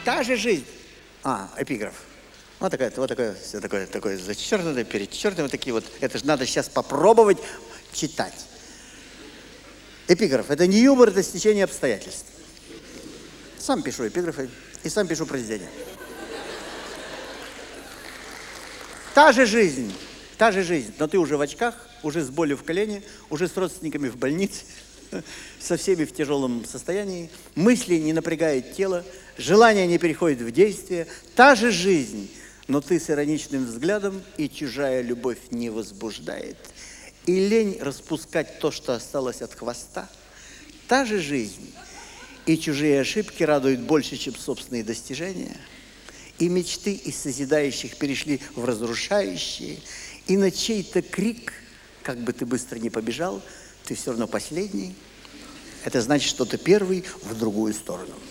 та же жизнь. Эпиграф. Вот такое зачеркнутое, перечеркнутое, вот такие вот. Это же надо сейчас попробовать читать. Эпиграф. Это не юмор, это стечение обстоятельств. Сам пишу эпиграфы и сам пишу произведения. Та же жизнь, но ты уже в очках, уже с болью в колене, уже с родственниками в больнице, со всеми в тяжелом состоянии, мысли не напрягают тело, желания не переходят в действие. Та же жизнь, но ты с ироничным взглядом, и чужая любовь не возбуждает. И лень распускать то, что осталось от хвоста. Та же жизнь, и чужие ошибки радуют больше, чем собственные достижения. И мечты из созидающих перешли в разрушающие. И на чей-то крик, как бы ты быстро ни побежал, ты все равно последний. Это значит, что ты первый в другую сторону.